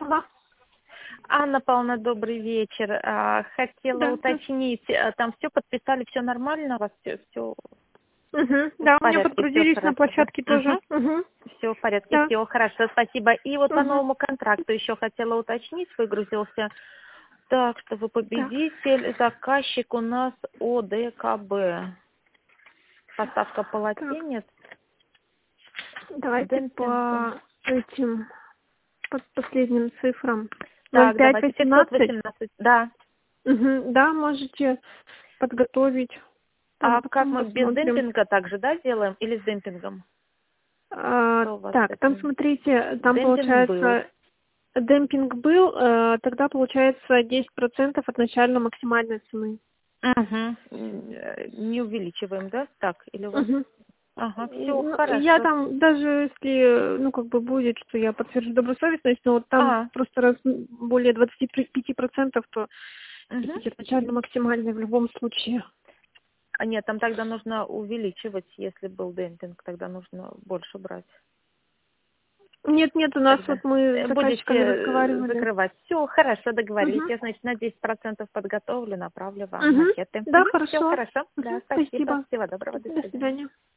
Да, Анна Павловна, добрый вечер. Хотела да, да. уточнить, там все подписали, все нормально у вас, все Да, в у меня порядке, все подгрузились на хорошо, да? площадке тоже. Все в порядке, Да. все хорошо, спасибо. И вот по Угу. новому контракту еще хотела уточнить, выгрузился. Так, что вы Так, победитель, заказчик у нас ОДКБ. Поставка так. полотенец, Давайте демпинга. по этим, по последним цифрам. Так, давайте 0518. 518, да. Да, можете подготовить. Там А как потом мы без посмотрим. демпинга также, да, делаем или с демпингом? Что у вас с Так, там этим? смотрите, там Демпинг был. получается демпинг был, тогда получается 10% от начальной максимальной цены. Угу. Не увеличиваем, да? Так, или у вас? Мгм. Ага, все Ну, я хорошо. там, даже если, ну, как бы будет, что я подтвержу добросовестность, но вот там А, просто раз более 25%, то угу. 10 начально максимальный в любом случае. Нет, там тогда нужно увеличивать, если был демпинг, тогда нужно больше брать. Нет, у нас Тогда вот мы с будете заказчиками разговаривали. закрывать. Все, хорошо, договорились. Угу. Я, значит, на 10% подготовлю, направлю вам Угу. макеты. Да, Все хорошо. хорошо. Да, Угу. спасибо. Спасибо. Всего доброго, до До свидания. свидания.